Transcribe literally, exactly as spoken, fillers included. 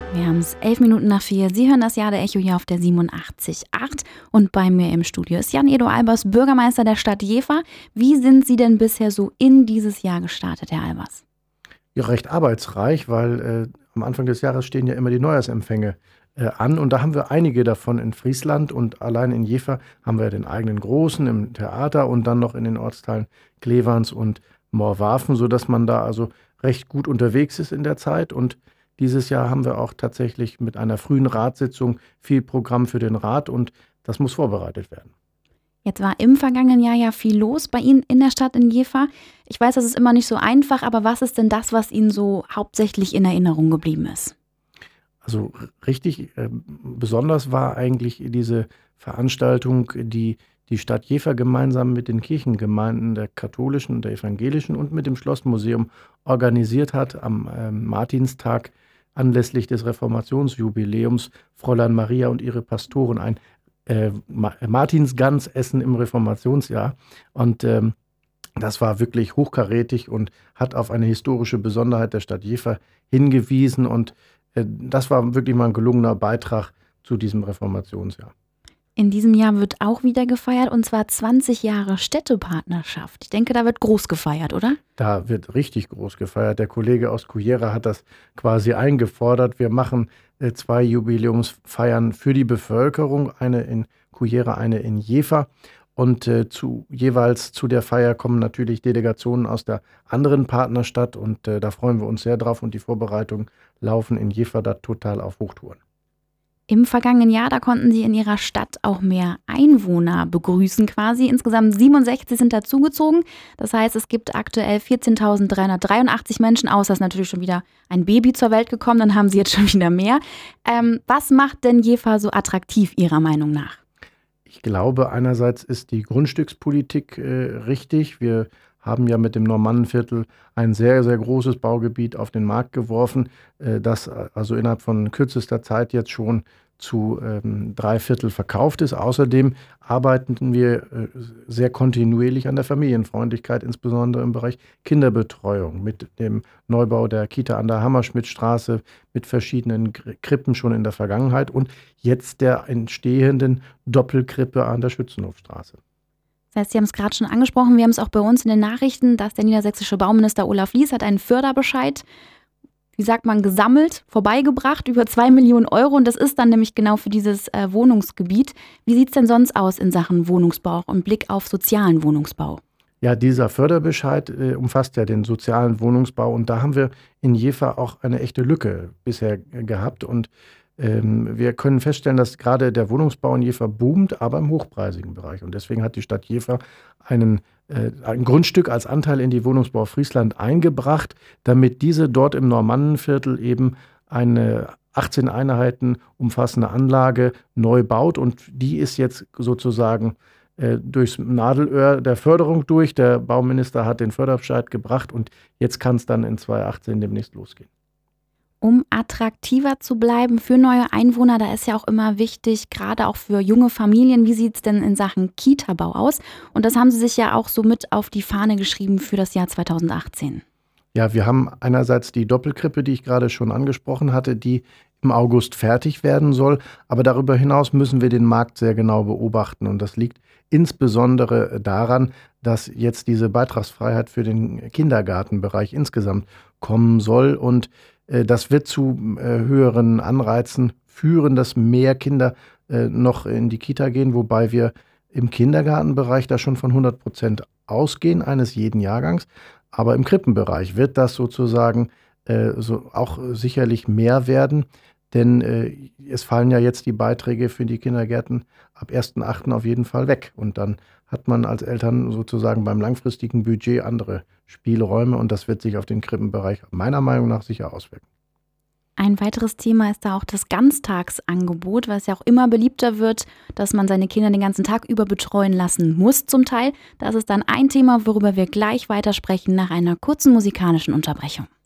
Wir haben es elf Minuten nach vier. Sie hören das Jahr der Echo hier auf der siebenundachtzig Komma acht. Und bei mir im Studio ist Jan Edo Albers, Bürgermeister der Stadt Jever. Wie sind Sie denn bisher so in dieses Jahr gestartet, Herr Albers? Ja, recht arbeitsreich, weil äh, am Anfang des Jahres stehen ja immer die Neujahrsempfänge äh, an. Und da haben wir einige davon in Friesland. Und allein in Jever haben wir den eigenen großen im Theater und dann noch in den Ortsteilen Clevans und Moorwarfen, sodass man da also recht gut unterwegs ist in der Zeit. Und dieses Jahr haben wir auch tatsächlich mit einer frühen Ratssitzung viel Programm für den Rat und das muss vorbereitet werden. Jetzt war im vergangenen Jahr ja viel los bei Ihnen in der Stadt in Jever. Ich weiß, das ist immer nicht so einfach, aber was ist denn das, was Ihnen so hauptsächlich in Erinnerung geblieben ist? Also richtig äh, besonders war eigentlich diese Veranstaltung, die die Stadt Jever gemeinsam mit den Kirchengemeinden der katholischen und der evangelischen und mit dem Schlossmuseum organisiert hat am äh, Martinstag anlässlich des Reformationsjubiläums. Fräulein Maria und ihre Pastoren ein äh, Martinsgansessen im Reformationsjahr. Und ähm, das war wirklich hochkarätig und hat auf eine historische Besonderheit der Stadt Jever hingewiesen. Und äh, das war wirklich mal ein gelungener Beitrag zu diesem Reformationsjahr. In diesem Jahr wird auch wieder gefeiert, und zwar zwanzig Jahre Städtepartnerschaft. Ich denke, da wird groß gefeiert, oder? Da wird richtig groß gefeiert. Der Kollege aus Cuyera hat das quasi eingefordert. Wir machen äh, zwei Jubiläumsfeiern für die Bevölkerung, eine in Cuyera, eine in Jever. Und äh, zu, jeweils zu der Feier kommen natürlich Delegationen aus der anderen Partnerstadt. Und äh, da freuen wir uns sehr drauf. Und die Vorbereitungen laufen in Jever da total auf Hochtouren. Im vergangenen Jahr, da konnten Sie in Ihrer Stadt auch mehr Einwohner begrüßen quasi. Insgesamt siebenundsechzig sind dazugezogen. Das heißt, es gibt aktuell vierzehntausenddreihundertdreiundachtzig Menschen, außer es ist natürlich schon wieder ein Baby zur Welt gekommen, dann haben Sie jetzt schon wieder mehr. Ähm, was macht denn Jever so attraktiv Ihrer Meinung nach? Ich glaube, einerseits ist die Grundstückspolitik äh, richtig. Wir haben ja mit dem Normannenviertel ein sehr, sehr großes Baugebiet auf den Markt geworfen, äh, das also innerhalb von kürzester Zeit jetzt schon zu ähm, drei Viertel verkauft ist. Außerdem arbeiten wir äh, sehr kontinuierlich an der Familienfreundlichkeit, insbesondere im Bereich Kinderbetreuung, mit dem Neubau der Kita an der Hammerschmidtstraße, mit verschiedenen Krippen schon in der Vergangenheit und jetzt der entstehenden Doppelkrippe an der Schützenhofstraße. Das heißt, Sie haben es gerade schon angesprochen, wir haben es auch bei uns in den Nachrichten, dass der niedersächsische Bauminister Olaf Lies hat einen Förderbescheid, wie sagt man, gesammelt, vorbeigebracht, über zwei Millionen Euro. Und das ist dann nämlich genau für dieses äh, Wohnungsgebiet. Wie sieht es denn sonst aus in Sachen Wohnungsbau und Blick auf sozialen Wohnungsbau? Ja, dieser Förderbescheid äh, umfasst ja den sozialen Wohnungsbau. Und da haben wir in Jever auch eine echte Lücke bisher gehabt. Und ähm, wir können feststellen, dass gerade der Wohnungsbau in Jever boomt, aber im hochpreisigen Bereich. Und deswegen hat die Stadt Jever einen, äh, ein Grundstück als Anteil in die Wohnungsbau Friesland eingebracht, damit diese dort im Normannenviertel eben eine achtzehn Einheiten umfassende Anlage neu baut. Und die ist jetzt sozusagen äh, durchs Nadelöhr der Förderung durch. Der Bauminister hat den Förderbescheid gebracht und jetzt kann es dann in zweitausendachtzehn demnächst losgehen. Um attraktiver zu bleiben für neue Einwohner, da ist ja auch immer wichtig, gerade auch für junge Familien, wie sieht es denn in Sachen Kita-Bau aus? Und das haben Sie sich ja auch so mit auf die Fahne geschrieben für das Jahr zweitausendachtzehn. Ja, wir haben einerseits die Doppelkrippe, die ich gerade schon angesprochen hatte, die im August fertig werden soll. Aber darüber hinaus müssen wir den Markt sehr genau beobachten. Und das liegt insbesondere daran, dass jetzt diese Beitragsfreiheit für den Kindergartenbereich insgesamt kommen soll. Und äh, das wird zu äh, höheren Anreizen führen, dass mehr Kinder äh, noch in die Kita gehen, wobei wir im Kindergartenbereich da schon von hundert Prozent ausgehen, eines jeden Jahrgangs. Aber im Krippenbereich wird das sozusagen äh, so auch sicherlich mehr werden, denn äh, es fallen ja jetzt die Beiträge für die Kindergärten ab ersten achten auf jeden Fall weg. Und dann hat man als Eltern sozusagen beim langfristigen Budget andere Spielräume und das wird sich auf den Krippenbereich meiner Meinung nach sicher auswirken. Ein weiteres Thema ist da auch das Ganztagsangebot, was ja auch immer beliebter wird, dass man seine Kinder den ganzen Tag über betreuen lassen muss zum Teil. Das ist dann ein Thema, worüber wir gleich weitersprechen nach einer kurzen musikalischen Unterbrechung.